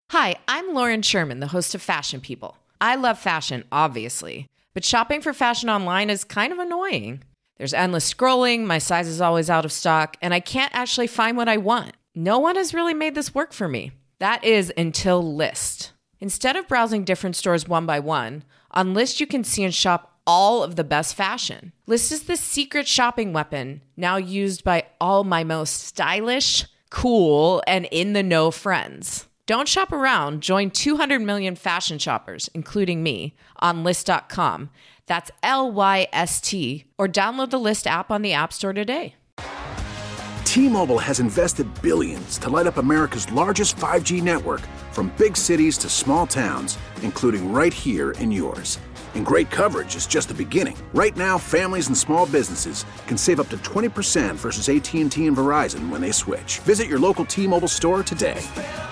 Hi, I'm Lauren Sherman, the host of Fashion People. I love fashion, obviously, but shopping for fashion online is kind of annoying. There's endless scrolling, my size is always out of stock, and I can't actually find what I want. No one has really made this work for me. That is until Lyst. Instead of browsing different stores one by one, on Lyst you can see and shop all of the best fashion. Lyst is the secret shopping weapon, now used by all my most stylish, cool, and in-the-know friends. Don't shop around. Join 200 million fashion shoppers, including me, on Lyst.com. That's Lyst, or download the Lyst app on the App Store today. T-Mobile has invested billions to light up America's largest 5G network, from big cities to small towns, including right here in yours. And great coverage is just the beginning. Right now, families and small businesses can save up to 20% versus AT&T and Verizon when they switch. Visit your local T-Mobile store today.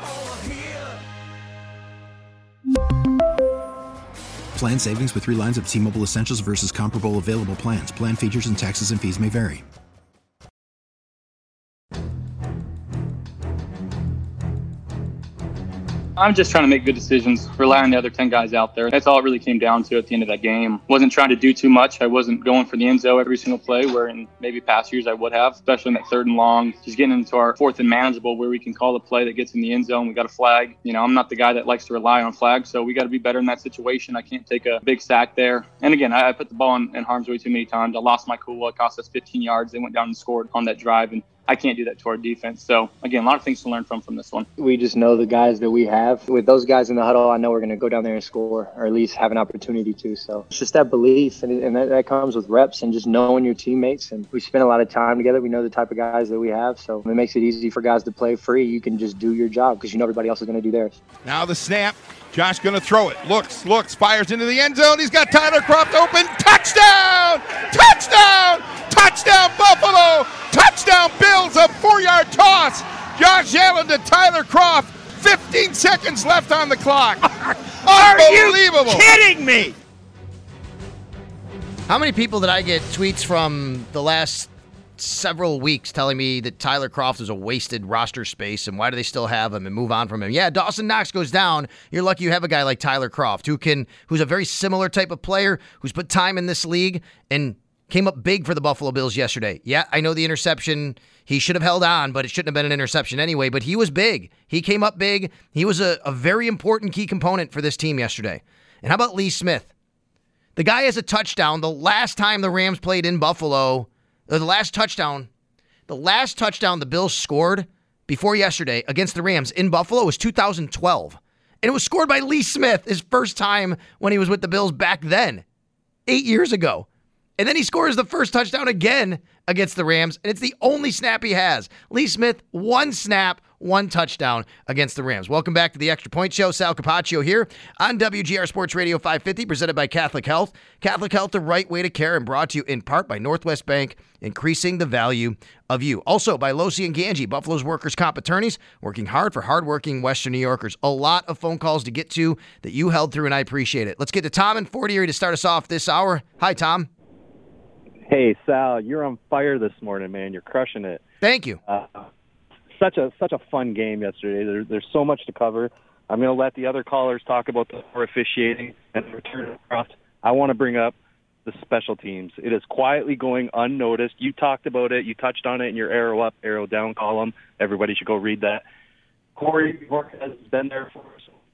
Plan savings with 3 lines of T-Mobile Essentials versus comparable available plans. Plan features and taxes and fees may vary. I'm just trying to make good decisions, rely on the other 10 guys out there. That's all it really came down to at the end of that game. Wasn't trying to do too much. I wasn't going for the end zone every single play, where in maybe past years I would have, especially in that 3rd and long. Just getting into our 4th and manageable, where we can call the play that gets in the end zone. We got a flag. I'm not the guy that likes to rely on flags, so we got to be better in that situation. I can't take a big sack there. And again, I put the ball in harm's way too many times. I lost my cool. It cost us 15 yards. They went down and scored on that drive, and I can't do that to our defense. So, again, a lot of things to learn from this one. We just know the guys that we have. With those guys in the huddle, I know we're going to go down there and score, or at least have an opportunity to. So it's just that belief, and that comes with reps and just knowing your teammates. And we spend a lot of time together. We know the type of guys that we have, so it makes it easy for guys to play free. You can just do your job because you know everybody else is going to do theirs. Now the snap. Josh going to throw it. Looks, fires into the end zone. He's got Tyler Kroft open. Touchdown! Touchdown! Touchdown, Buffalo! Touchdown, Bills! A 4-yard toss. Josh Allen to Tyler Kroft. 15 seconds left on the clock. Unbelievable! Are you kidding me? How many people did I get tweets from the last several weeks telling me that Tyler Kroft is a wasted roster space and why do they still have him and move on from him? Yeah, Dawson Knox goes down. You're lucky you have a guy like Tyler Kroft who's a very similar type of player, who's put time in this league and came up big for the Buffalo Bills yesterday. Yeah, I know the interception, he should have held on, but it shouldn't have been an interception anyway, but he was big. He came up big. He was a very important key component for this team yesterday. And how about Lee Smith? The guy has a touchdown. The last time the Rams played in Buffalo, the last touchdown the Bills scored before yesterday against the Rams in Buffalo was 2012. And it was scored by Lee Smith, his first time when he was with the Bills back then, 8 years ago. And then he scores the first touchdown again against the Rams, and it's the only snap he has. Lee Smith, 1 snap, 1 touchdown against the Rams. Welcome back to the Extra Point Show. Sal Capaccio here on WGR Sports Radio 550, presented by Catholic Health. Catholic Health, the right way to care, and brought to you in part by Northwest Bank, increasing the value of you. Also by Losi and Ganji, Buffalo's workers' comp attorneys, working hard for hardworking Western New Yorkers. A lot of phone calls to get to that you held through, and I appreciate it. Let's get to Tom in Fort Erie to start us off this hour. Hi, Tom. Hey, Sal, you're on fire this morning, man. You're crushing it. Thank you. Such a fun game yesterday. There's so much to cover. I'm going to let the other callers talk about the poor officiating and the return of Kroft. I want to bring up the special teams. It is quietly going unnoticed. You talked about it. You touched on it in your arrow up, arrow down column. Everybody should go read that. Corey has been there for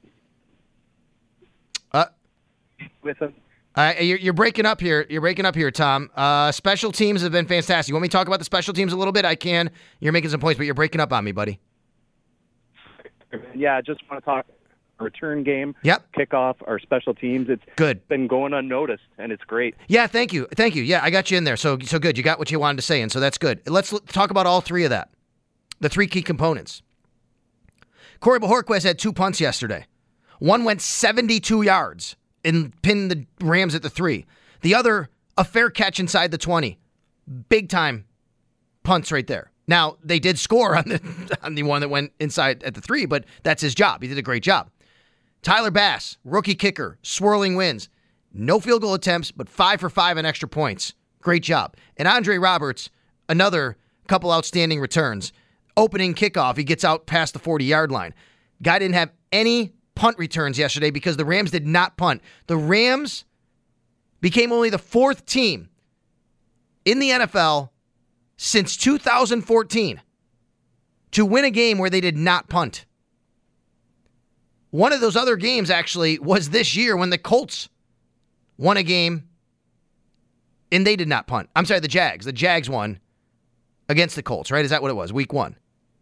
us. With him. You're breaking up here. You're breaking up here, Tom. Special teams have been fantastic. You want me to talk about the special teams a little bit? I can. You're making some points, but you're breaking up on me, buddy. Yeah, I just want to talk return game, yep. Kickoff, our special teams. It's good. Been going unnoticed, and it's great. Yeah, thank you. Thank you. Yeah, I got you in there. So good. You got what you wanted to say, and so that's good. Let's talk about all 3 of that, the 3 key components. Corey Bojorquez had 2 punts yesterday. One went 72 yards. And pinned the Rams at the 3. The other, a fair catch inside the 20. Big time punts right there. Now, they did score on the one that went inside at the 3, but that's his job. He did a great job. Tyler Bass, rookie kicker, swirling wins. No field goal attempts, but 5 for 5 on extra points. Great job. And Andre Roberts, another couple outstanding returns. Opening kickoff, he gets out past the 40-yard line. Guy didn't have any punt returns yesterday because the Rams did not punt. The Rams became only the 4th team in the NFL since 2014 to win a game where they did not punt. One of those other games actually was this year when the Colts won a game and they did not punt. I'm sorry, the Jags. The Jags won against the Colts, right? Is that what it was? Week 1.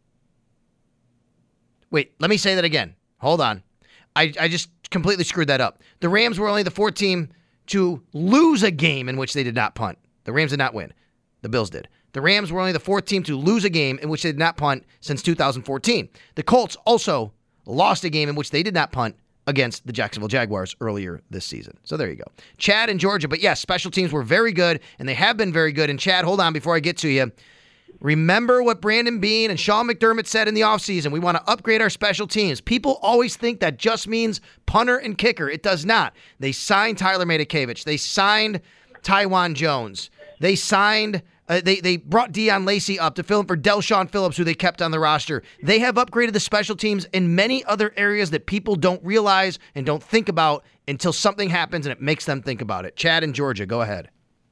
Wait, let me say that again. Hold on. I just completely screwed that up. The Rams were only the 4th team to lose a game in which they did not punt. The Rams did not win. The Bills did. The Rams were only the 4th team to lose a game in which they did not punt since 2014. The Colts also lost a game in which they did not punt against the Jacksonville Jaguars earlier this season. So there you go. Chad in Georgia. But yes, special teams were very good, and they have been very good. And Chad, hold on before I get to you. Remember what Brandon Beane and Sean McDermott said in the offseason. We want to upgrade our special teams. People always think that just means punter and kicker. It does not. They signed Tyler Matakevich. They signed Tywan Jones. They signed... They brought Deion Lacey up to fill in for Delshon Phillips, who they kept on the roster. They have upgraded the special teams in many other areas that people don't realize and don't think about until something happens and it makes them think about it. Chad in Georgia, go ahead.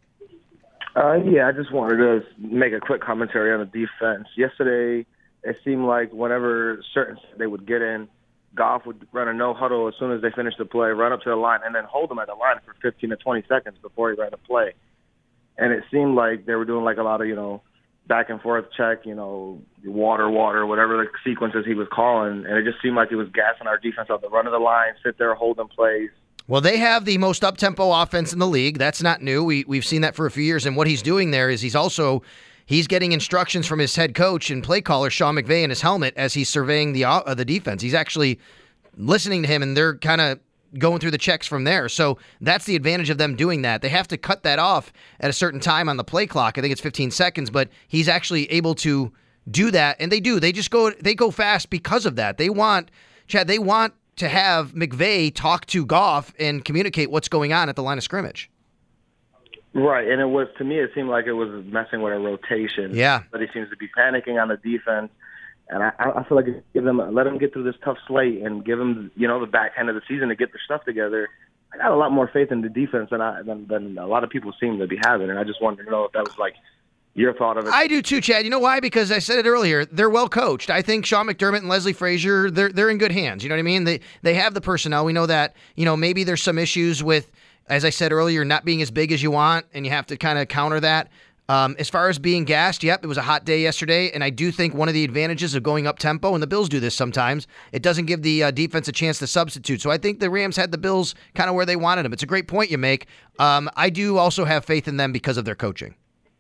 Yeah, I just wanted to make a quick commentary on the defense. Yesterday, it seemed like whenever they would get in, Goff would run a no-huddle as soon as they finished the play, run up to the line, and then hold them at the line for 15 to 20 seconds before he ran the play. And it seemed like they were doing like a lot of, back and forth check, water, whatever the sequences he was calling. And it just seemed like he was gassing our defense off the run of the line, sit there, hold them plays. Well, they have the most up-tempo offense in the league. That's not new. We've seen that for a few years. And what he's doing there is he's getting instructions from his head coach and play caller, Sean McVay, in his helmet as he's surveying the defense. He's actually listening to him, and they're kind of going through the checks from there. So that's the advantage of them doing that. They have to cut that off at a certain time on the play clock. I think it's 15 seconds, but he's actually able to do that. And they do. They go fast because of that. They want to have McVay talk to Goff and communicate what's going on at the line of scrimmage. Right. And to me, it seemed like it was messing with a rotation. Yeah. But he seems to be panicking on the defense. And I feel like let them get through this tough slate and give them, the back end of the season to get their stuff together. I got a lot more faith in the defense than a lot of people seem to be having. And I just wanted to know if that was like your thought of it. I do too, Chad. You know why? Because I said it earlier. They're well coached. I think Sean McDermott and Leslie Frazier, they're in good hands. You know what I mean? They have the personnel. We know that, maybe there's some issues with, as I said earlier, not being as big as you want, and you have to kind of counter that. As far as being gassed, yep, it was a hot day yesterday, and I do think one of the advantages of going up-tempo, and the Bills do this sometimes, it doesn't give the defense a chance to substitute. So I think the Rams had the Bills kind of where they wanted them. It's a great point you make. I do also have faith in them because of their coaching.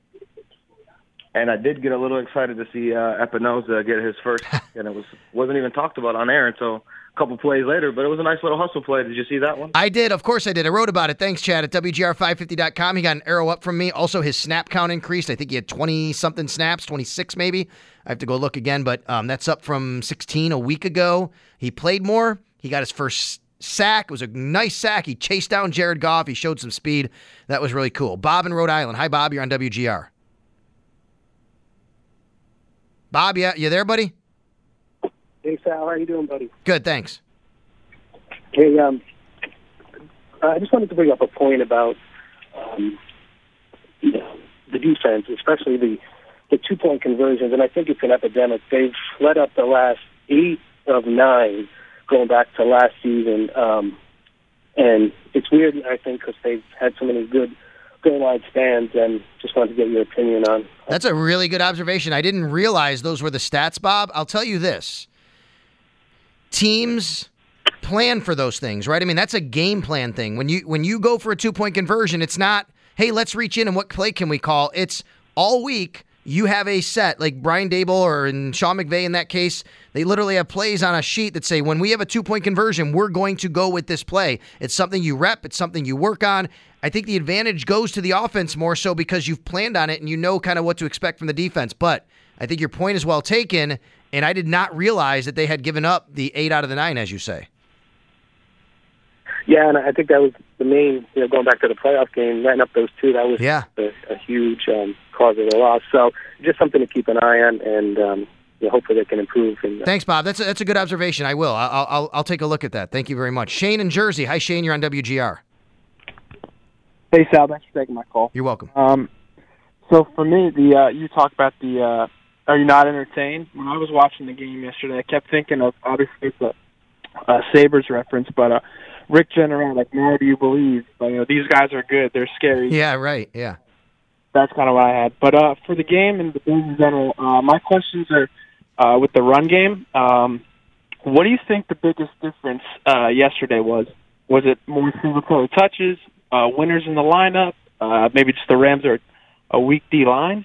And I did get a little excited to see Espinoza get his first, and it wasn't even talked about on air until a couple plays later, but it was a nice little hustle play. Did you see that one? I did. Of course I did. I wrote about it. Thanks, Chad, at WGR550.com. He got an arrow up from me. Also, his snap count increased. I think he had 20-something snaps, 26 maybe. I have to go look again, but that's up from 16 a week ago. He played more. He got his first sack. It was a nice sack. He chased down Jared Goff. He showed some speed. That was really cool. Bob in Rhode Island. Hi, Bob. You're on WGR. Bob, yeah, you there, buddy? Hey, Sal. How are you doing, buddy? Good, thanks. Hey, I just wanted to bring up a point about the defense, especially the 2-point conversions, and I think it's an epidemic. They've led up the last 8 of 9 going back to last season, and it's weird, I think, because they've had so many good goal line stands, and just wanted to get your opinion on. That's a really good observation. I didn't realize those were the stats, Bob. I'll tell you this. Teams plan for those things, right? I mean, that's a game plan thing. When you go for a 2-point conversion, it's not, hey, let's reach in and what play can we call? It's all week you have a set, like Brian Daboll or in Sean McVay in that case, they literally have plays on a sheet that say, when we have a 2-point conversion, we're going to go with this play. It's something you rep. It's something you work on. I think the advantage goes to the offense more so because you've planned on it and you know kind of what to expect from the defense. But I think your point is well taken, and I did not realize that they had given up the 8 out of the 9, as you say. Yeah, and I think that was the main, going back to the playoff game, letting up those 2, that was a huge cause of the loss. So just something to keep an eye on, and hopefully they can improve. And, Thanks, Bob. That's a good observation. I will. I'll take a look at that. Thank you very much. Shane in Jersey. Hi, Shane. You're on WGR. Hey, Sal. Thanks for taking my call. You're welcome. So for me, you talk about the are you not entertained? When I was watching the game yesterday, I kept thinking of, obviously it's a Sabres reference, but Rick General, like, now do you believe? But, these guys are good. They're scary. Yeah, right. Yeah. That's kind of what I had. But for the game and the Bills in general, my questions are with the run game. What do you think the biggest difference yesterday was? Was it more single-player touches, winners in the lineup, maybe just the Rams are a weak D-line?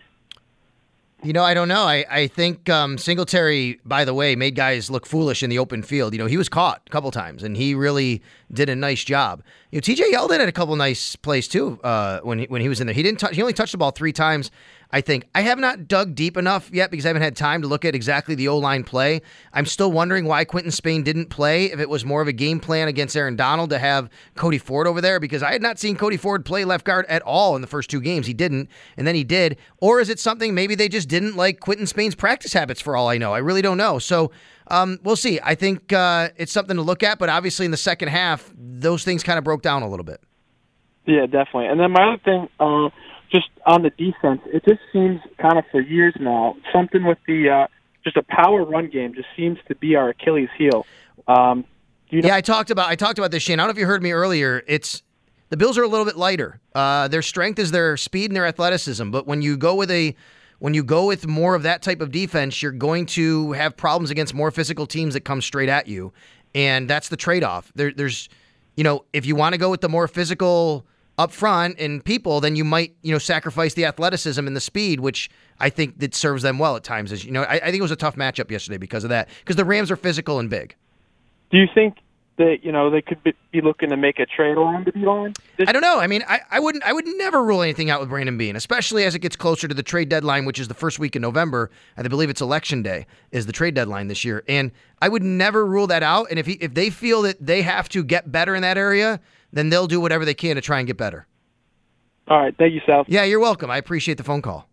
I don't know. I think Singletary, by the way, made guys look foolish in the open field. He was caught a couple times, and he really did a nice job. TJ Yeldon had a couple nice plays too when he was in there. He only touched the ball 3 times, I think. I have not dug deep enough yet because I haven't had time to look at exactly the O-line play. I'm still wondering why Quentin Spain didn't play, if it was more of a game plan against Aaron Donald to have Cody Ford over there, because I had not seen Cody Ford play left guard at all in the first 2 games. He didn't, and then he did. Or is it something maybe they just didn't like Quentin Spain's practice habits for all I know? I really don't know. So we'll see. I think it's something to look at, but obviously in the second half, those things kind of broke down a little bit. Yeah, definitely. And then my other thing, just on the defense, it just seems kind of for years now, something with the just a power run game just seems to be our Achilles heel. Yeah, I talked about this, Shane. I don't know if you heard me earlier. It's the Bills are a little bit lighter. Their strength is their speed and their athleticism, but when you go with more of that type of defense, you're going to have problems against more physical teams that come straight at you, and that's the trade-off. There's, if you want to go with the more physical up front and people, then you might, sacrifice the athleticism and the speed, which I think that serves them well at times. As I think it was a tough matchup yesterday because of that, because the Rams are physical and big. Do you think that they could be looking to make a trade along the D-line? I don't know. I mean, I would never rule anything out with Brandon Beane, especially as it gets closer to the trade deadline, which is the first week in November. I believe it's Election Day is the trade deadline this year, and I would never rule that out. And if they feel that they have to get better in that area, then they'll do whatever they can to try and get better. All right. Thank you, Sal. Yeah, you're welcome. I appreciate the phone call.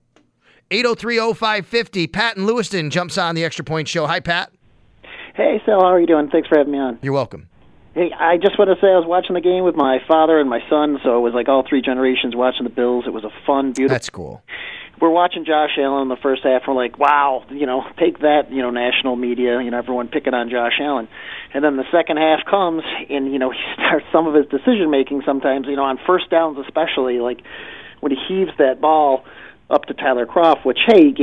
803-0550. Pat in Lewiston jumps on the Extra Point Show. Hi, Pat. Hey, Sal. How are you doing? Thanks for having me on. You're welcome. Hey, I just want to say I was watching the game with my father and my son, so it was like all 3 generations watching the Bills. It was a fun, beautiful... That's cool. We're watching Josh Allen in the first half. We're like, wow, take that, national media, everyone picking on Josh Allen. And then the second half comes, and, he starts some of his decision-making sometimes, on first downs especially, like when he heaves that ball up to Tyler Kroft, which, hey,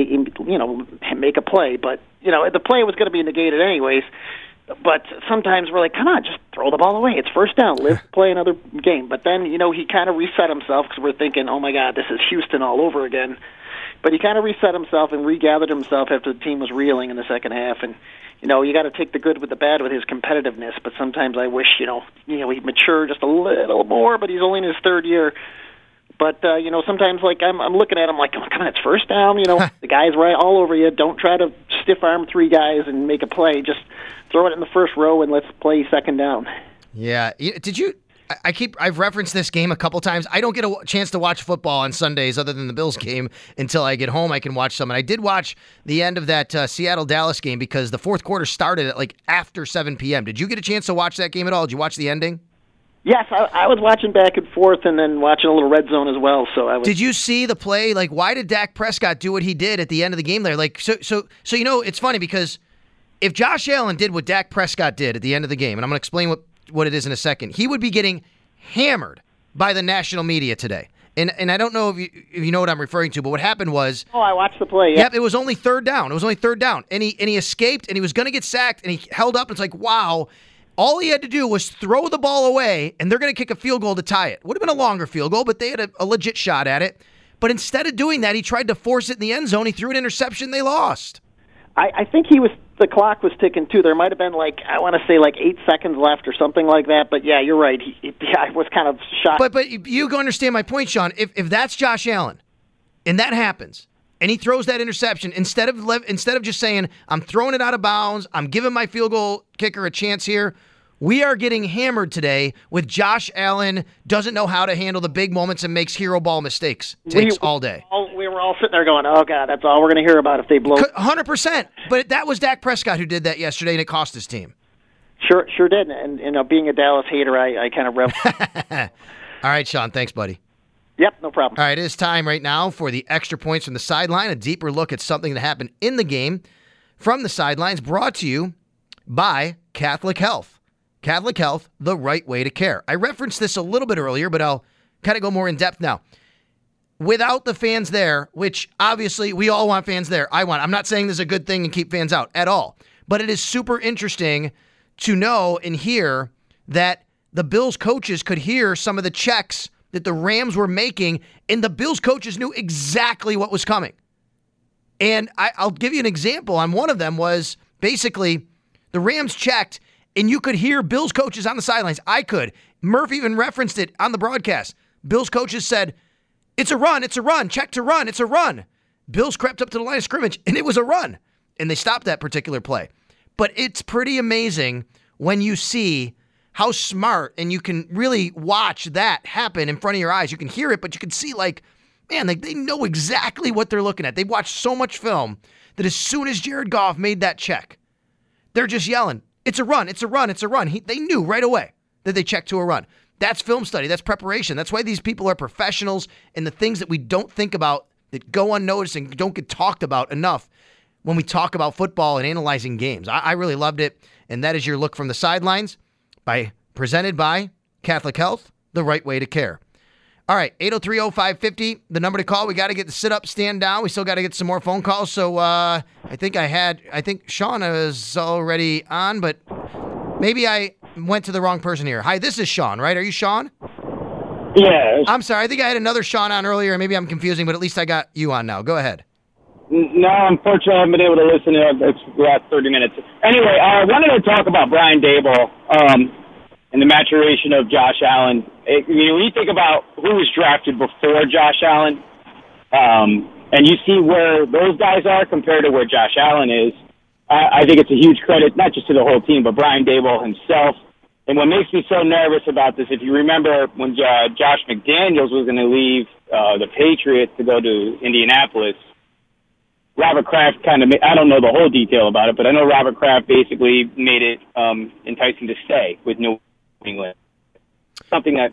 make a play. But, the play was going to be negated anyways. But sometimes we're like, come on, just throw the ball away. It's first down. Play another game. But then, he kind of reset himself because we're thinking, oh, my God, this is Houston all over again. But he kind of reset himself and regathered himself after the team was reeling in the second half. And, you got to take the good with the bad with his competitiveness. But sometimes I wish, he'd mature just a little more, but he's only in his 3rd year. But, sometimes, like, I'm looking at him like, oh, come on, it's first down. The guy's right all over you. Don't try to stiff-arm 3 guys and make a play. Just throw it in the first row and let's play second down. Yeah. Did you... I've referenced this game a couple times. I don't get a chance to watch football on Sundays other than the Bills game until I get home. I can watch some. And I did watch the end of that Seattle-Dallas game because the fourth quarter started at like after 7 p.m. Did you get a chance to watch that game at all? Did you watch the ending? Yes, I was watching back and forth and then watching a little red zone as well. So I was. Did you see the play? Like, why did Dak Prescott do what he did at the end of the game there? Like, so it's funny because if Josh Allen did what Dak Prescott did at the end of the game, and I'm going to explain what it is in a second, he would be getting hammered by the national media today. And I don't know if you know what I'm referring to, but what happened was... Oh, I watched the play, yeah. Yep, it was only third down. And he escaped, and he was going to get sacked, and he held up. It's like, wow. All he had to do was throw the ball away, and they're going to kick a field goal to tie it. Would have been a longer field goal, but they had a legit shot at it. But instead of doing that, he tried to force it in the end zone. He threw an interception. They lost. I think the clock was ticking, too. There might have been, 8 seconds left or something like that. But, yeah, you're right. I was kind of shocked. But you understand my point, Sean. If that's Josh Allen, and that happens, and he throws that interception, instead of just saying, I'm throwing it out of bounds, I'm giving my field goal kicker a chance here, We are getting hammered today with Josh Allen doesn't know how to handle the big moments and makes hero ball mistakes. Takes all day. We were all sitting there going, oh, God, that's all we're going to hear about if they blow. 100%. But that was Dak Prescott who did that yesterday, and it cost his team. Sure did. And being a Dallas hater, I kind of revel. All right, Sean. Thanks, buddy. Yep, no problem. All right, it is time right now for the extra points from the sideline, a deeper look at something that happened in the game from the sidelines, brought to you by Catholic Health. Catholic Health, the right way to care. I referenced this a little bit earlier, but I'll kind of go more in depth now. Without the fans there, which obviously we all want fans there. I'm not saying this is a good thing and keep fans out at all, but it is super interesting to know and hear that the Bills coaches could hear some of the checks that the Rams were making, and the Bills coaches knew exactly what was coming. And I'll give you an example. On one of them was basically the Rams checked, and you could hear Bills coaches on the sidelines. I could. Murph even referenced it on the broadcast. Bills coaches said, it's a run, check to run, it's a run. Bills crept up to the line of scrimmage, and it was a run. And they stopped that particular play. But it's pretty amazing when you see how smart, and you can really watch that happen in front of your eyes. You can hear it, but you can see, man, they know exactly what they're looking at. They've watched so much film that as soon as Jared Goff made that check, they're just yelling, it's a run, it's a run, it's a run. They knew right away that they checked to a run. That's film study. That's preparation. That's why these people are professionals, and the things that we don't think about that go unnoticed and don't get talked about enough when we talk about football and analyzing games. I really loved it, and that is your look from the sidelines presented by Catholic Health, the right way to care. All right, 803-0550, the number to call. We got to get the sit up, stand down. We still got to get some more phone calls. So I think Sean is already on, but maybe I went to the wrong person here. Hi, this is Sean, right? Are you Sean? Yeah. I'm sorry. I think I had another Sean on earlier. Maybe I'm confusing, but at least I got you on now. Go ahead. No, unfortunately, I haven't been able to listen to it. It's the last 30 minutes. Anyway, I wanted to talk about Brian Daboll and the maturation of Josh Allen. When you think about who was drafted before Josh Allen, and you see where those guys are compared to where Josh Allen is, I think it's a huge credit, not just to the whole team, but Brian Daboll himself. And what makes me so nervous about this, if you remember when Josh McDaniels was going to leave the Patriots to go to Indianapolis, Robert Kraft kind of I don't know the whole detail about it, but I know Robert Kraft basically made it enticing to stay with New England. Something that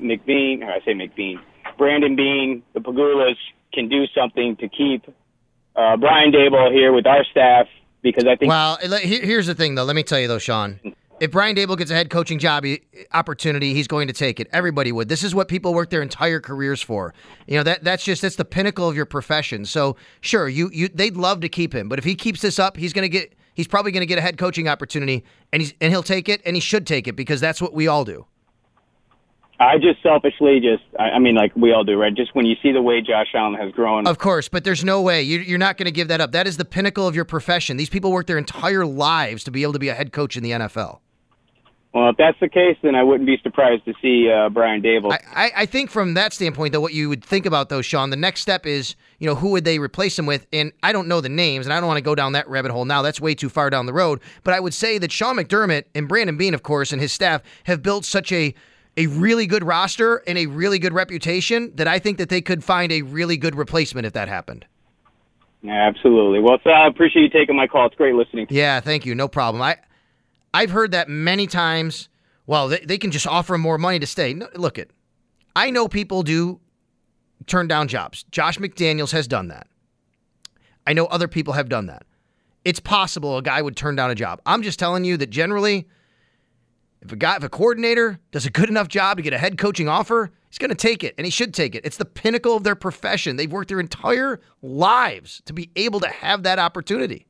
Brandon Beane, the Pagulas can do something to keep Brian Daboll here with our staff, because I think... Well, here's the thing, though. Let me tell you, though, Sean. If Brian Daboll gets a head coaching job opportunity, he's going to take it. Everybody would. This is what people work their entire careers for. That's the pinnacle of your profession. So sure, they'd love to keep him, but if he keeps this up, he's probably going to get a head coaching opportunity, and he'll take it, and he should take it, because that's what we all do. I just selfishly like we all do, right? Just when you see the way Josh Allen has grown. Of course, but there's no way. You're not going to give that up. That is the pinnacle of your profession. These people work their entire lives to be able to be a head coach in the NFL. Well, if that's the case, then I wouldn't be surprised to see Brian Daboll. I think from that standpoint, though, what you would think about, though, Sean, the next step is, who would they replace him with? And I don't know the names, and I don't want to go down that rabbit hole now. That's way too far down the road. But I would say that Sean McDermott and Brandon Beane, of course, and his staff have built such a really good roster and a really good reputation that I think that they could find a really good replacement if that happened. Yeah, absolutely. Well, I appreciate you taking my call. It's great listening. Yeah, thank you. No problem. I've heard that many times. Well, they can just offer more money to stay. No, look, I know people do turn down jobs. Josh McDaniels has done that. I know other people have done that. It's possible a guy would turn down a job. I'm just telling you that generally, if a coordinator does a good enough job to get a head coaching offer, he's going to take it, and he should take it. It's the pinnacle of their profession. They've worked their entire lives to be able to have that opportunity.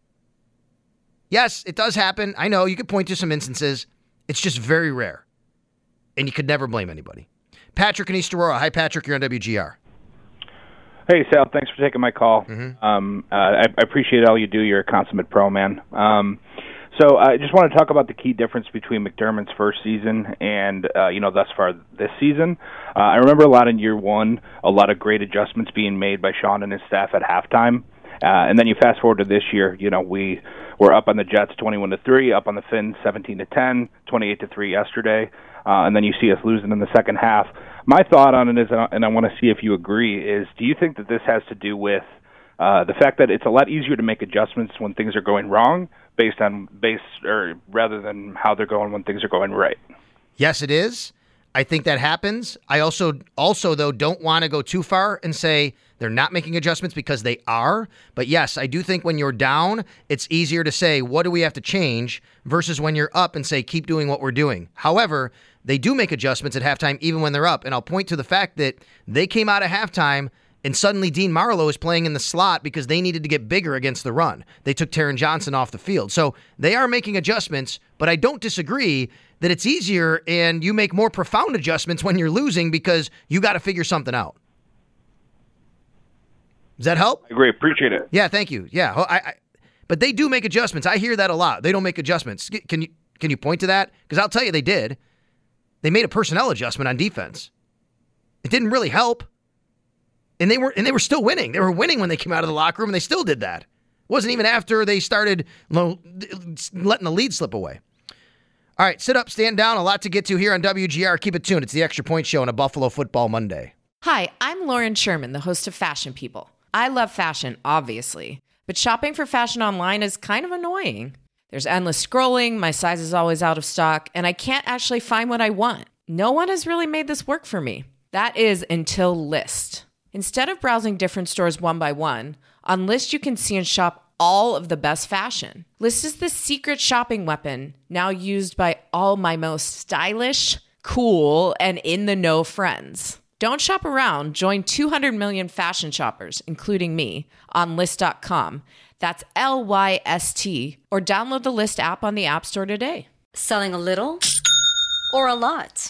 Yes, it does happen. I know you could point to some instances. It's just very rare, and you could never blame anybody. Patrick in East Aurora. Hi, Patrick. You're on WGR. Hey, Sal. Thanks for taking my call. Mm-hmm. I appreciate all you do. You're a consummate pro, man. So I just want to talk about the key difference between McDermott's first season and, thus far this season. I remember a lot in year one, a lot of great adjustments being made by Sean and his staff at halftime. And then you fast forward to this year, we were up on the Jets 21-3, up on the Finns 17-10, 28-3 yesterday, and then you see us losing in the second half. My thought on it is, and I want to see if you agree, is do you think that this has to do with the fact that it's a lot easier to make adjustments when things are going wrong rather than how they're going when things are going right? Yes, it is. I think that happens. I also though, don't want to go too far and say they're not making adjustments because they are. But yes, I do think when you're down, it's easier to say, what do we have to change versus when you're up and say, keep doing what we're doing. However, they do make adjustments at halftime even when they're up. And I'll point to the fact that they came out of halftime and suddenly Dean Marlowe is playing in the slot because they needed to get bigger against the run. They took Taron Johnson off the field. So they are making adjustments, but I don't disagree that it's easier and you make more profound adjustments when you're losing because you got to figure something out. Does that help? I agree. Appreciate it. Yeah, thank you. Yeah, but they do make adjustments. I hear that a lot. They don't make adjustments. Can you point to that? Because I'll tell you they did. They made a personnel adjustment on defense. It didn't really help. And they were still winning. They were winning when they came out of the locker room, and they still did that. It wasn't even after they started letting the lead slip away. All right, sit up, stand down. A lot to get to here on WGR. Keep it tuned. It's the Extra Point Show on a Buffalo Football Monday. Hi, I'm Lauren Sherman, the host of Fashion People. I love fashion, obviously, but shopping for fashion online is kind of annoying. There's endless scrolling, my size is always out of stock, and I can't actually find what I want. No one has really made this work for me. That is until Lyst. Instead of browsing different stores one by one, on Lyst you can see and shop all of the best fashion. Lyst is the secret shopping weapon now used by all my most stylish, cool, and in-the-know friends. Don't shop around. Join 200 million fashion shoppers, including me, on Lyst.com. That's LYST, or download the Lyst app on the App Store today. Selling a little or a lot?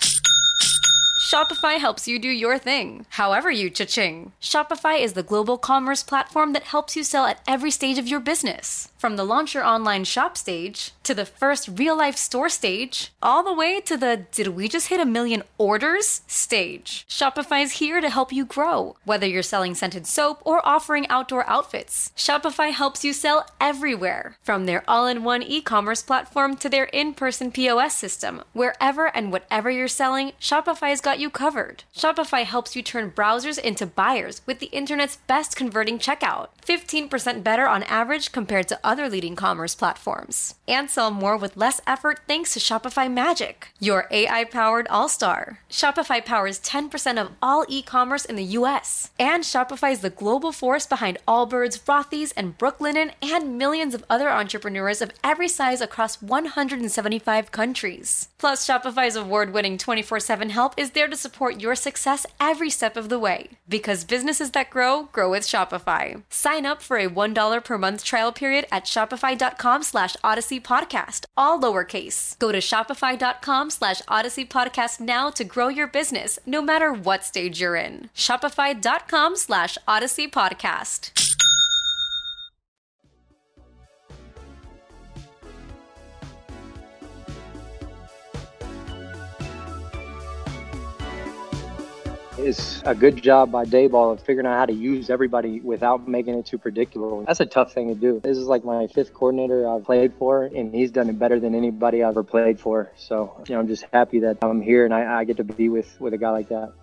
Shopify helps you do your thing, however you cha-ching. Shopify is the global commerce platform that helps you sell at every stage of your business. From the launch your online shop stage, to the first real-life store stage, all the way to the did we just hit 1 million orders stage. Shopify's here to help you grow. Whether you're selling scented soap or offering outdoor outfits, Shopify helps you sell everywhere. From their all-in-one e-commerce platform to their in-person POS system, wherever and whatever you're selling, Shopify's got you covered. Shopify helps you turn browsers into buyers with the internet's best converting checkout. 15% better on average compared to other leading commerce platforms. And sell more with less effort thanks to Shopify Magic, your AI-powered all-star. Shopify powers 10% of all e-commerce in the U.S. And Shopify is the global force behind Allbirds, Rothy's, and Brooklinen, and millions of other entrepreneurs of every size across 175 countries. Plus, Shopify's award-winning 24/7 help is there to support your success every step of the way. Because businesses that grow with Shopify. Sign up for a $1 per month trial period at shopify.com/Odyssey Podcast, all lowercase. Go to shopify.com/Odyssey Podcast now to grow your business, no matter what stage you're in. Shopify.com/Odyssey Podcast. It's a good job by Daboll of figuring out how to use everybody without making it too predictable. That's a tough thing to do. This is like my 5th coordinator I've played for, and he's done it better than anybody I've ever played for. So, I'm just happy that I'm here and I get to be with a guy like that.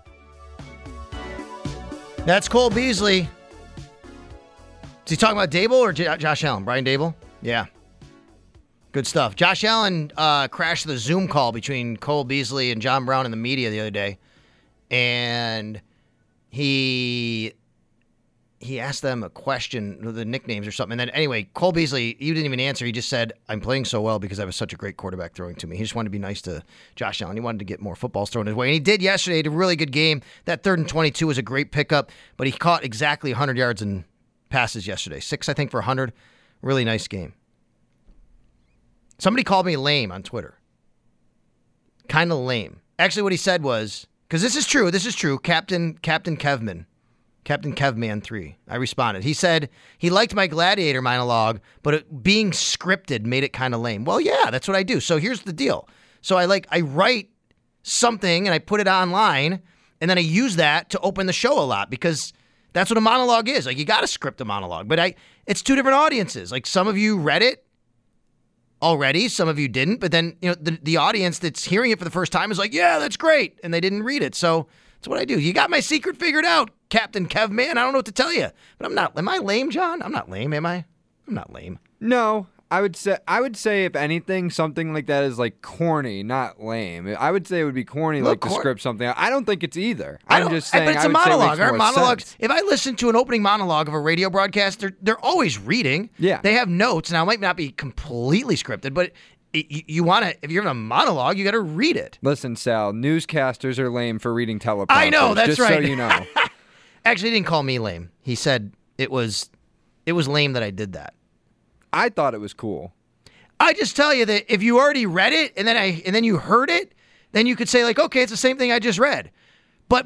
That's Cole Beasley. Is he talking about Daboll or Josh Allen? Brian Daboll? Yeah. Good stuff. Josh Allen crashed the Zoom call between Cole Beasley and John Brown in the media the other day. And he asked them a question, the nicknames or something. And then anyway, Cole Beasley, he didn't even answer. He just said, I'm playing so well because I have such a great quarterback throwing to me. He just wanted to be nice to Josh Allen. He wanted to get more footballs thrown his way. And he did yesterday. He had a really good game. That 3rd and 22 was a great pickup, but he caught exactly 100 yards in passes yesterday. 6, I think, for 100. Really nice game. Somebody called me lame on Twitter. Kind of lame. Actually, what he said was, because this is true, Captain Kevman, Captain Kevman 3. I responded. He said he liked my Gladiator monologue, but being scripted made it kind of lame. Well, yeah, that's what I do. So here's the deal. So I write something and I put it online, and then I use that to open the show a lot because That's what a monologue is. Like, you got to script a monologue. But it's two different audiences. Like, some of you read it already, some of you didn't. But then, the audience that's hearing it for the first time is like, yeah, that's great. And they didn't read it. So that's what I do. You got my secret figured out, Captain Kev, man. I don't know what to tell you. But I'm not. Am I lame, John? I'm not lame, am I? I'm not lame. No. I would say if anything, something like that is like corny, not lame. I would say it would be corny, to script something. I don't think it's either. I'm just saying. But it's a monologue. Our monologues. If I listen to an opening monologue of a radio broadcast, they're always reading. Yeah. They have notes. Now, it might not be completely scripted, but you want to. If you're in a monologue, you got to read it. Listen, Sal. Newscasters are lame for reading teleprompters. I know. That's just right. So you know. Actually, he didn't call me lame. He said it was lame that I did that. I thought it was cool. I just tell you that if you already read it and then you heard it, then you could say like, okay, it's the same thing I just read. But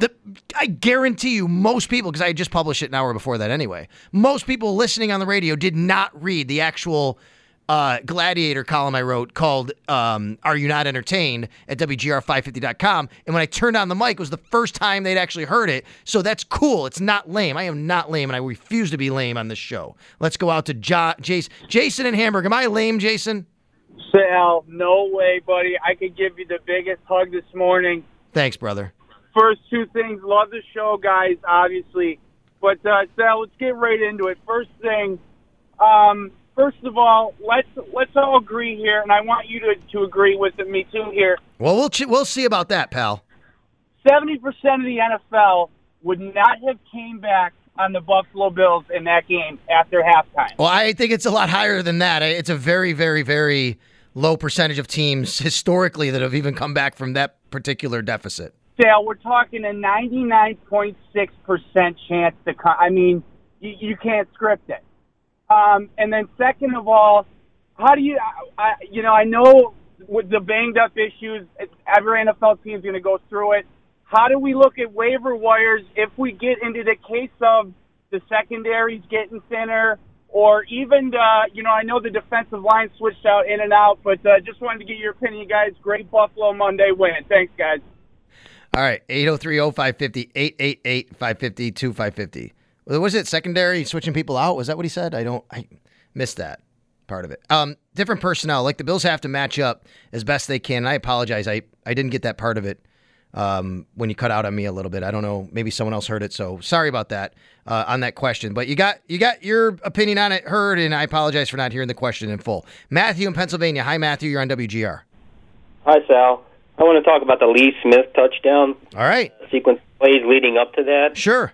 I guarantee you, most people, because I just published it an hour before that anyway, most people listening on the radio did not read the actual Gladiator column I wrote called Are You Not Entertained at WGR550.com. And when I turned on the mic, it was the first time they'd actually heard it. So that's cool. It's not lame. I am not lame, and I refuse to be lame on this show. Let's go out to Jason in Hamburg. Am I lame, Jason? Sal, no way, buddy. I could give you the biggest hug this morning. Thanks, brother. First two things, love the show, guys, obviously. But, Sal, let's get right into it. First thing, first of all, let's all agree here, and I want you to agree with me too here. Well, we'll see about that, pal. 70% of the NFL would not have came back on the Buffalo Bills in that game after halftime. Well, I think it's a lot higher than that. It's a very, very, very low percentage of teams historically that have even come back from that particular deficit. Sal, we're talking a 99.6% chance to come. I mean, you can't script it. And then second of all, how do you, I know with the banged up issues, every NFL team is going to go through it. How do we look at waiver wires if we get into the case of the secondaries getting thinner or even, I know the defensive line switched out in and out, but just wanted to get your opinion, guys. Great Buffalo Monday win. Thanks, guys. All right, 803-0550, 888-550-2550. Was it secondary, switching people out? Was that what he said? I missed that part of it. Different personnel. Like the Bills have to match up as best they can. And I apologize. I didn't get that part of it when you cut out on me a little bit. I don't know. Maybe someone else heard it. So sorry about that on that question. But you got your opinion on it heard, and I apologize for not hearing the question in full. Matthew in Pennsylvania. Hi, Matthew. You're on WGR. Hi, Sal. I want to talk about the Lee Smith touchdown. All right. Sequence plays leading up to that. Sure.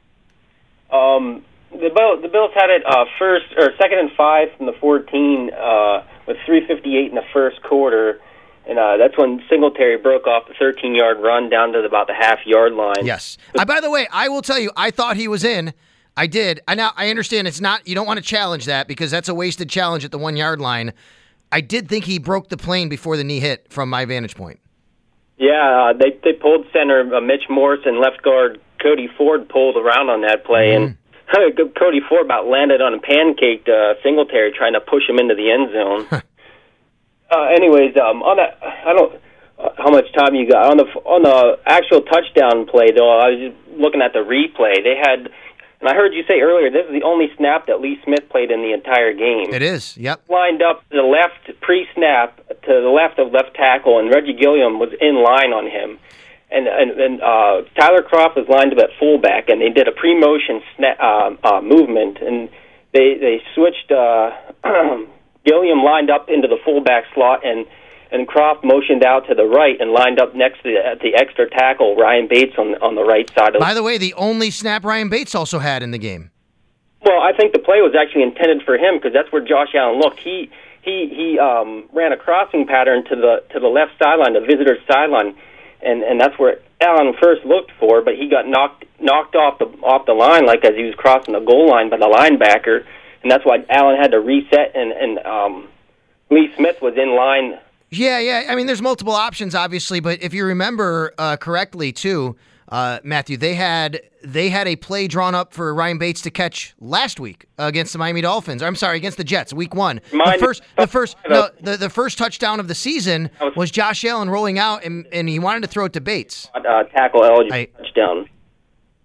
The Bills had it second and 5 from the 14 with 3:58 in the first quarter, and that's when Singletary broke off the 13-yard run down to about the half-yard line. Yes. By the way, I will tell you, I thought he was in. I did. Now I understand it's not. You don't want to challenge that because that's a wasted challenge at the 1-yard line. I did think he broke the plane before the knee hit from my vantage point. Yeah, they pulled center Mitch Morse and left guard Cody Ford pulled around on that play, and Cody Ford about landed on a pancake Singletary trying to push him into the end zone. Anyways, on that, I don't how much time you got on the actual touchdown play though. I was just looking at the replay. They had, and I heard you say earlier, this is the only snap that Lee Smith played in the entire game. It is. Yep. Lined up to the left pre-snap to the left of left tackle, and Reggie Gilliam was in line on him. And Tyler Kroft was lined up at fullback, and they did a pre-motion movement, and they switched. Gilliam lined up into the fullback slot, and Kroft motioned out to the right and lined up next to the extra tackle, Ryan Bates, on the right side. By the way, the only snap Ryan Bates also had in the game. Well, I think the play was actually intended for him because that's where Josh Allen looked. He ran a crossing pattern to the left sideline, the visitor's sideline. And that's where Allen first looked for, but he got knocked off the line, like as he was crossing the goal line by the linebacker, and that's why Allen had to reset, and Lee Smith was in line. Yeah. I mean, there's multiple options, obviously, but if you remember correctly, too, Matthew, they had a play drawn up for Ryan Bates to catch last week against the Miami Dolphins. I'm sorry, against the Jets, week 1. The first touchdown of the season was Josh Allen rolling out, and he wanted to throw it to Bates. Tackle eligible touchdown.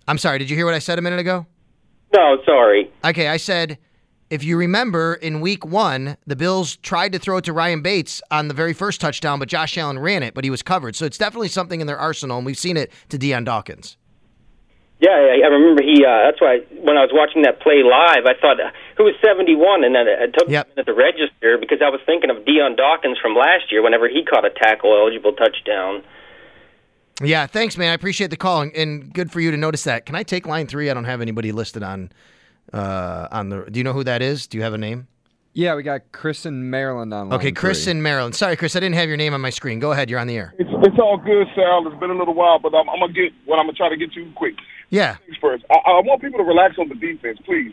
I'm sorry, did you hear what I said a minute ago? No, sorry. Okay, I said, if you remember, in week 1, the Bills tried to throw it to Ryan Bates on the very first touchdown, but Josh Allen ran it, but he was covered. So it's definitely something in their arsenal, and we've seen it to Deion Dawkins. Yeah, I remember that's why when I was watching that play live, I thought, who was 71? And then it took me a minute to register because I was thinking of Deion Dawkins from last year whenever he caught a tackle-eligible touchdown. Yeah, thanks, man. I appreciate the call, and good for you to notice that. Can I take line 3? I don't have anybody listed on the. Do you know who that is? Do you have a name? Yeah, we got Chris in Maryland on line Okay, Chris 3. in Maryland. Sorry, Chris, I didn't have your name on my screen. Go ahead, you're on the air. It's all good, Sal. It's been a little while, but I'm gonna get what I'm gonna try to get you quick. Yeah. First, I want people to relax on the defense, please.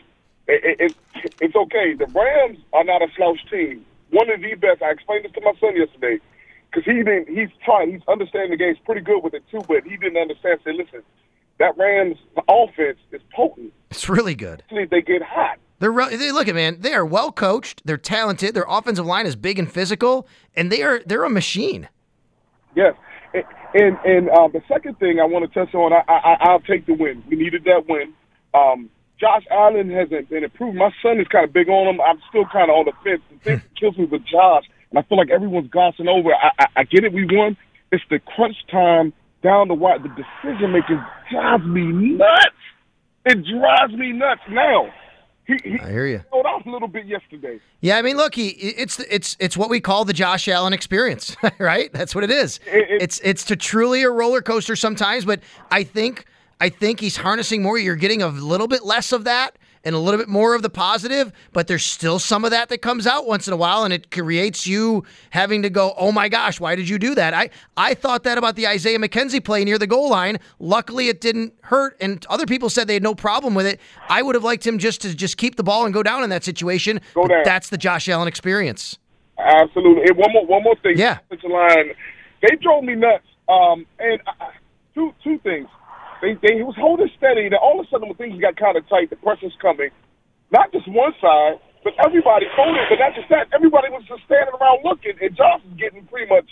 It's okay. The Rams are not a slouch team. One of the best. I explained this to my son yesterday because he's understanding the game's pretty good with it too, but he didn't understand. Say, listen, that Rams offense is potent. It's really good. They get hot. Look at man. They are well coached. They're talented. Their offensive line is big and physical, and they're a machine. Yes, and the second thing I want to touch on, I'll take the win. We needed that win. Josh Allen hasn't been improved. My son is kind of big on him. I'm still kind of on the fence. The thing that kills me with Josh, and I feel like everyone's glossing over. I get it. We won. It's the crunch time down the wire. The decision making drives me nuts. It drives me nuts now. I hear you. Showed off a little bit yesterday. Yeah, I mean, look, it's what we call the Josh Allen experience, right? That's what it is. It's truly a roller coaster sometimes, but I think he's harnessing more. You're getting a little bit less of that and a little bit more of the positive, but there's still some of that comes out once in a while, and it creates you having to go, oh my gosh, why did you do that? I thought that about the Isaiah McKenzie play near the goal line. Luckily, it didn't hurt, and other people said they had no problem with it. I would have liked him just to keep the ball and go down in that situation. Go down. That's the Josh Allen experience. Absolutely. And one more thing. Yeah. Line, they drove me nuts. And two things. They was holding steady. Then all of a sudden, when things got kind of tight, the pressure's coming. Not just one side, but everybody folded. But not just that, everybody was just standing around looking, and Johnson's getting pretty much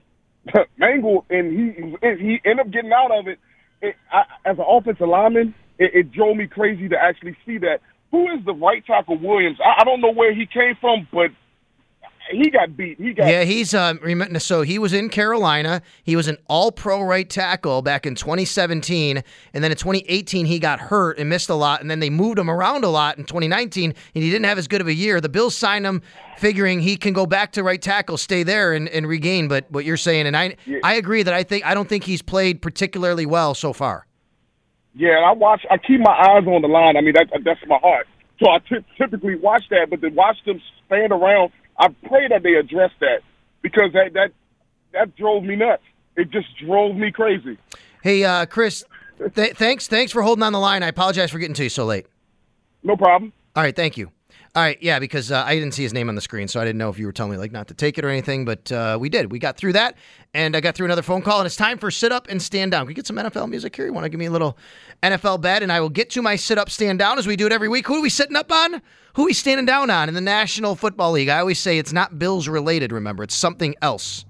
mangled, and he ended up getting out of it. As an offensive lineman, it drove me crazy to actually see that. Who is the right tackle, Williams? I don't know where he came from, but he got beat. He's so he was in Carolina. He was an all-pro right tackle back in 2017, and then in 2018 he got hurt and missed a lot, and then they moved him around a lot in 2019, and he didn't have as good of a year. The Bills signed him figuring he can go back to right tackle, stay there, and regain. But what you're saying, and I agree that I don't think he's played particularly well so far. Yeah, I keep my eyes on the line. I mean, that's my heart. So I typically watch that, but to watch them stand around, I pray that they address that because that drove me nuts. It just drove me crazy. Hey, Chris, thanks for holding on the line. I apologize for getting to you so late. No problem. All right, thank you. All right, yeah, because I didn't see his name on the screen, so I didn't know if you were telling me not to take it or anything, but we did. We got through that, and I got through another phone call, and it's time for Sit Up and Stand Down. Can we get some NFL music here? You want to give me a little NFL bet, and I will get to my Sit Up, Stand Down as we do it every week. Who are we sitting up on? Who are we standing down on in the National Football League? I always say it's not Bills related, remember. It's something else.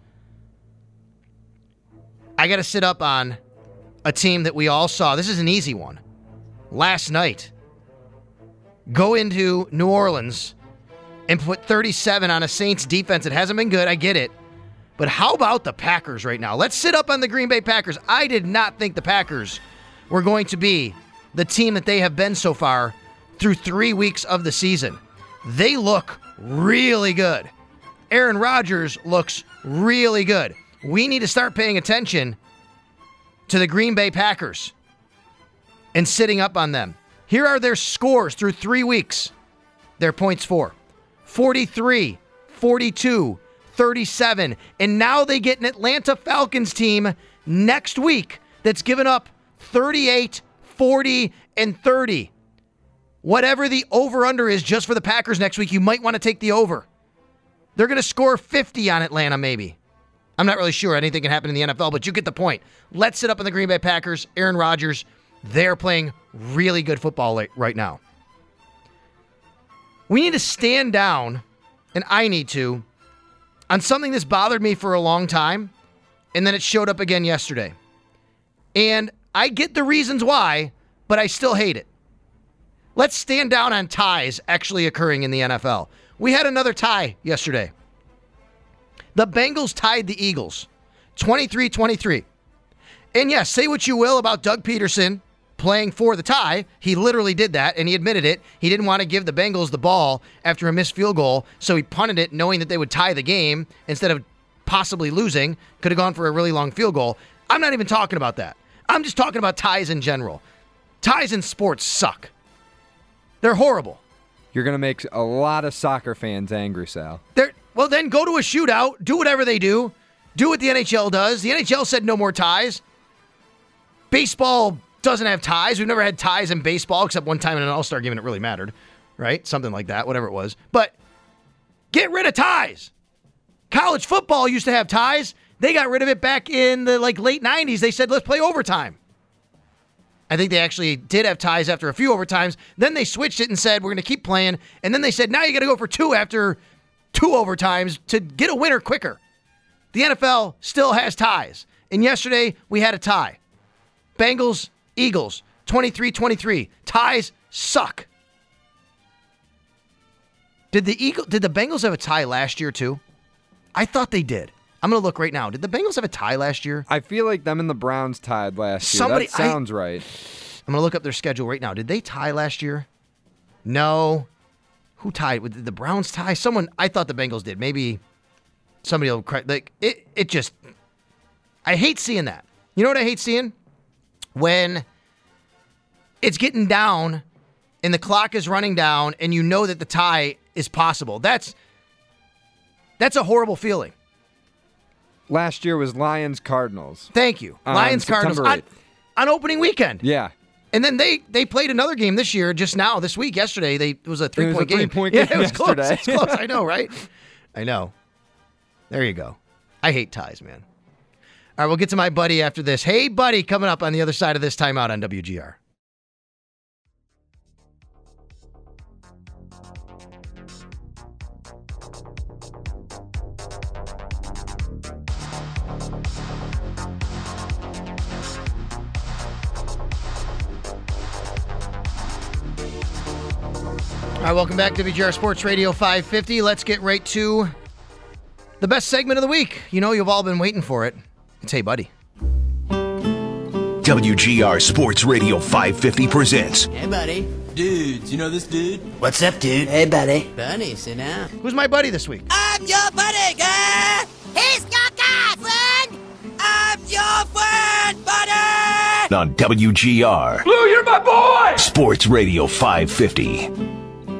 I got to sit up on a team that we all saw. This is an easy one. Last night, go into New Orleans and put 37 on a Saints defense. It hasn't been good. I get it. But how about the Packers right now? Let's sit up on the Green Bay Packers. I did not think the Packers were going to be the team that they have been so far through 3 weeks of the season. They look really good. Aaron Rodgers looks really good. We need to start paying attention to the Green Bay Packers and sitting up on them. Here are their scores through 3 weeks. Their points for 43, 42, 37. And now they get an Atlanta Falcons team next week that's given up 38, 40, and 30. Whatever the over-under is just for the Packers next week, you might want to take the over. They're going to score 50 on Atlanta, maybe. I'm not really sure. Anything can happen in the NFL, but you get the point. Let's sit up on the Green Bay Packers. Aaron Rodgers, they're playing really good football right now. We need to stand down, and I need to, on something that's bothered me for a long time, and then it showed up again yesterday. And I get the reasons why, but I still hate it. Let's stand down on ties actually occurring in the NFL. We had another tie yesterday. The Bengals tied the Eagles, 23-23. And yes, say what you will about Doug Peterson playing for the tie. He literally did that, and he admitted it. He didn't want to give the Bengals the ball after a missed field goal, so he punted it knowing that they would tie the game instead of possibly losing. Could have gone for a really long field goal. I'm not even talking about that. I'm just talking about ties in general. Ties in sports suck. They're horrible. You're going to make a lot of soccer fans angry, Sal. Well, then go to a shootout. Do whatever they do. Do what the NHL does. The NHL said no more ties. Baseball doesn't have ties. We've never had ties in baseball except one time in an All-Star game and it really mattered, right? Something like that, whatever it was. But get rid of ties. College football used to have ties. They got rid of it back in the late 90s. They said, let's play overtime. I think they actually did have ties after a few overtimes. Then they switched it and said, we're going to keep playing. And then they said, now you got to go for 2 after 2 overtimes to get a winner quicker. The NFL still has ties. And yesterday, we had a tie. Bengals, Eagles, 23-23. Ties suck. Did the Bengals have a tie last year, too? I thought they did. I'm going to look right now. Did the Bengals have a tie last year? I feel like them and the Browns tied last year. That sounds right. I'm going to look up their schedule right now. Did they tie last year? No. Who tied? Did the Browns tie? Someone, I thought the Bengals did. Maybe somebody will correct. It just, I hate seeing that. You know what I hate seeing? When it's getting down and the clock is running down and you know that the tie is possible. That's a horrible feeling. Last year was Lions-Cardinals. Thank you. Lions-Cardinals on opening weekend. Yeah. And then they played another game this year, just now, this week, yesterday. It was a 3-point game. Yeah, it was close. yesterday. It's close. I know, right? I know. There you go. I hate ties, man. All right, we'll get to my buddy after this. Hey, buddy, coming up on the other side of this timeout on WGR. All right, welcome back to WGR Sports Radio 550. Let's get right to the best segment of the week. You know, you've all been waiting for it. It's Hey Buddy. WGR Sports Radio 550 presents. Hey, buddy. Dudes, you know this dude? What's up, dude? Hey, buddy. Buddy, sit down. Who's my buddy this week? I'm your buddy, guy. He's your guy, friend. I'm your friend, buddy. On WGR. Blue, you're my boy. Sports Radio 550.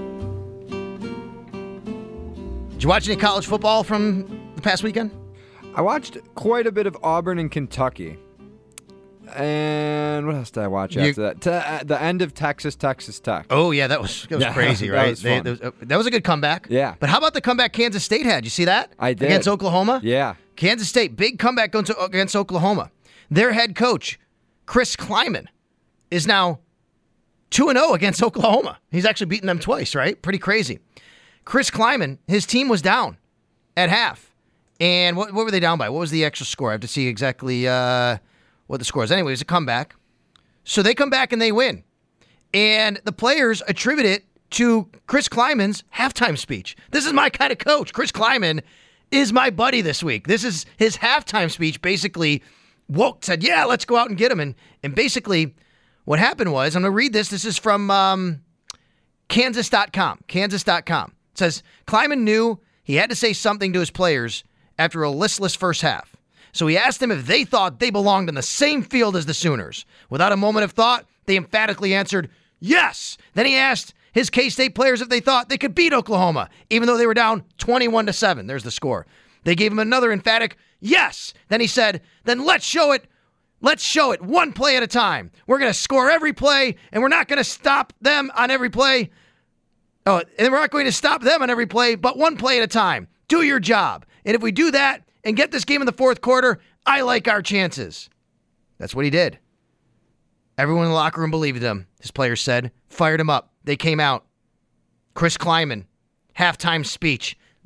Did you watch any college football from the past weekend? I watched quite a bit of Auburn and Kentucky. And what else did I watch after that? The end of Texas Tech. Oh, yeah, that was crazy, right? That was a good comeback. Yeah. But how about the comeback Kansas State had? You see that? I did. Against Oklahoma? Yeah. Kansas State, big comeback against Oklahoma. Their head coach, Chris Kleiman, is now 2-0 against Oklahoma. He's actually beaten them twice, right? Pretty crazy. Chris Kleiman, his team was down at half. And what were they down by? What was the extra score? I have to see exactly what the score is. Anyway, it was a comeback. So they come back and they win. And the players attribute it to Chris Kleiman's halftime speech. This is my kind of coach. Chris Kleiman is my buddy this week. This is his halftime speech. Basically, said, yeah, let's go out and get him. And basically, what happened was, I'm going to read this. This is from Kansas.com. Kansas.com. It says, Kleiman knew he had to say something to his players after a listless first half. So he asked them if they thought they belonged on the same field as the Sooners. Without a moment of thought, they emphatically answered, yes. Then he asked his K-State players if they thought they could beat Oklahoma, even though they were down 21-7. There's the score. They gave him another emphatic, yes. Then he said, then let's show it. Let's show it one play at a time. We're going to score every play, and we're not going to stop them on every play. Oh, and we're not going to stop them on every play, but one play at a time. Do your job. And if we do that and get this game in the fourth quarter, I like our chances. That's what he did. Everyone in the locker room believed him, his players said. Fired him up. They came out. Chris Kleiman, halftime speech.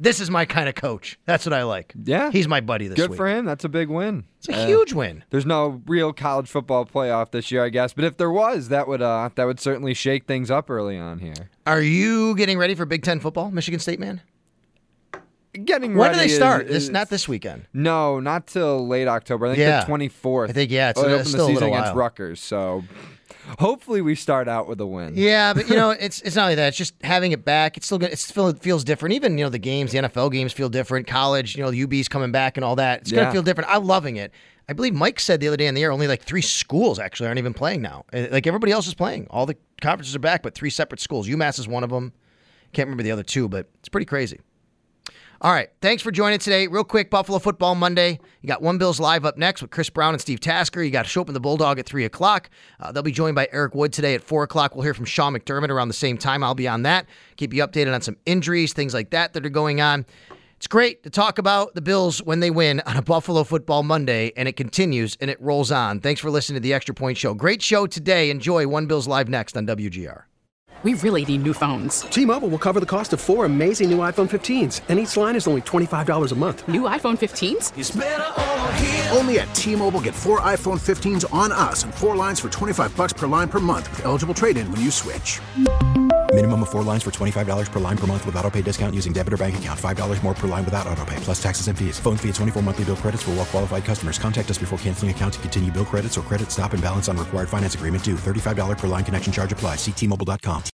This is my kind of coach. That's what I like. Yeah. He's my buddy this Good week. for him. That's a big win. It's a huge win. There's no real college football playoff this year, I guess. But if there was, that would certainly shake things up early on here. Are you getting ready for Big Ten football, Michigan State man? Getting when ready. do they start? Is Not this weekend. No, not till late October. I think the 24th. I think it's they open still the a season little against while. Rutgers. So hopefully we start out with a win. Yeah, but it's not only that. It's just having it back. It's still good. It feels different. Even the games, the NFL games feel different. College, the UB's coming back and all that. It's gonna feel different. I'm loving it. I believe Mike said the other day in the air only like 3 schools actually aren't even playing now. Like everybody else is playing. All the conferences are back, but 3 separate schools. UMass is one of them. Can't remember the other 2, but it's pretty crazy. All right, thanks for joining today. Real quick, Buffalo Football Monday. You got One Bills Live up next with Chris Brown and Steve Tasker. You got Show Up in the Bulldog at 3 o'clock. They'll be joined by Eric Wood today at 4 o'clock. We'll hear from Sean McDermott around the same time. I'll be on that. Keep you updated on some injuries, things like that are going on. It's great to talk about the Bills when they win on a Buffalo Football Monday, and it continues and it rolls on. Thanks for listening to the Extra Point Show. Great show today. Enjoy One Bills Live next on WGR. We really need new phones. T-Mobile will cover the cost of 4 amazing new iPhone 15s, and each line is only $25 a month. New iPhone 15s? It's better over here. Only at T-Mobile, get 4 iPhone 15s on us and 4 lines for $25 per line per month with eligible trade-in when you switch. Minimum of 4 lines for $25 per line per month with autopay discount using debit or bank account. $5 more per line without autopay, plus taxes and fees. Phone fee at 24 monthly bill credits for well-qualified customers. Contact us before canceling account to continue bill credits or credit stop and balance on required finance agreement due. $35 per line connection charge applies. See T-Mobile.com.